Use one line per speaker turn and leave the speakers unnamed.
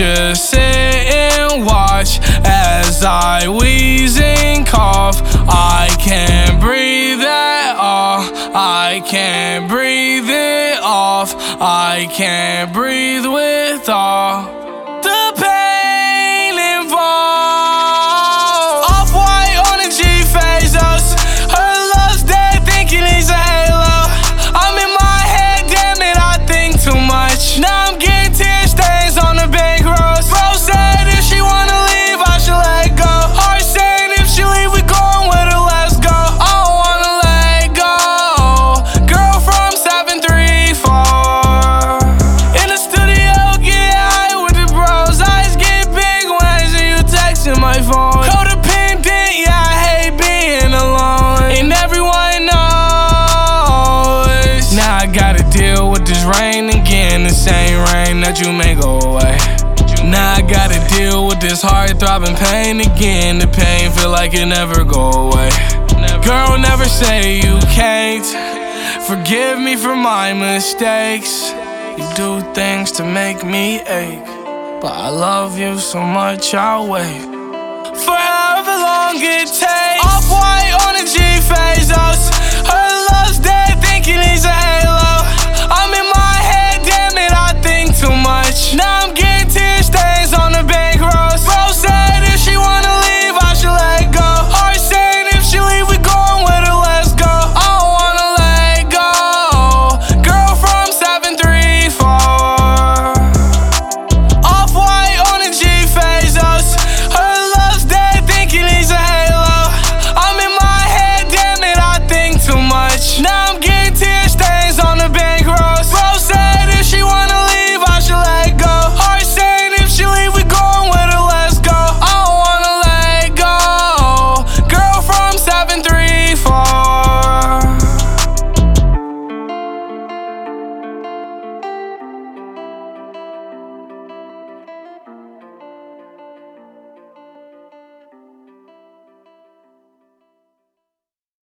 just sit and watch as I wheeze and cough. I can't breathe at all. I can't breathe it off. I can't breathe with all the pain involved. Off-white on a G-Phase us. Her love's dead, thinking he's a halo. I'm in my head, damn it, I think too much. Now I'm getting tear stains on the bank roads. Bro said if she wanna leave, I should let go. Heart saying if she leave, we going with her, let's go. I don't wanna let go. Girl from 734. In the studio, get high with the bros. Eyes get big when I see you texting my phone. Codependent, yeah, I hate being alone. And everyone knows. Now I gotta deal with this rain again. The same rain that you may go away. Now I gotta deal with this heart throbbing pain again. The pain feel like it never go away. Girl, never say you can't. Forgive me for my mistakes. You do things to make me ache, but I love you so much I'll wait for however long it takes.